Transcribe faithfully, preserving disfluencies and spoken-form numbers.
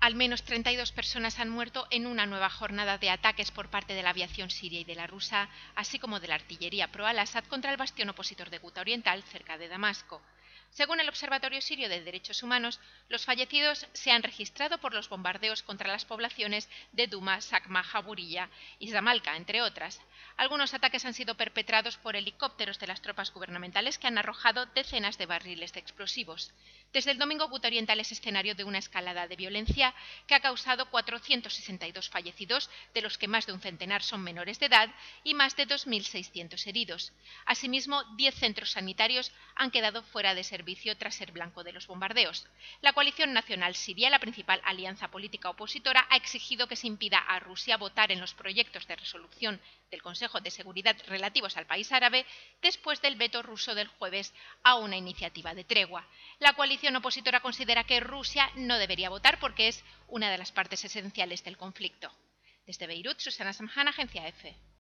Al menos treinta y dos personas han muerto en una nueva jornada de ataques por parte de la aviación siria y de la rusa, así como de la artillería pro al-Assad contra el bastión opositor de Guta Oriental, cerca de Damasco. Según el Observatorio Sirio de Derechos Humanos, los fallecidos se han registrado por los bombardeos contra las poblaciones de Duma, Sakma, Jaburilla y Zamalka, entre otras. Algunos ataques han sido perpetrados por helicópteros de las tropas gubernamentales que han arrojado decenas de barriles de explosivos. Desde el domingo, Guta Oriental es escenario de una escalada de violencia que ha causado cuatrocientos sesenta y dos fallecidos, de los que más de un centenar son menores de edad, y más de dos mil seiscientos heridos. Asimismo, diez centros sanitarios han quedado fuera de servicio tras ser blanco de los bombardeos. La Coalición Nacional Siria, la principal alianza política opositora, ha exigido que se impida a Rusia votar en los proyectos de resolución del Consejo de Seguridad relativos al país árabe después del veto ruso del jueves a una iniciativa de tregua. La coalición opositora considera que Rusia no debería votar porque es una de las partes esenciales del conflicto. Desde Beirut, Susana Samhan, Agencia EFE.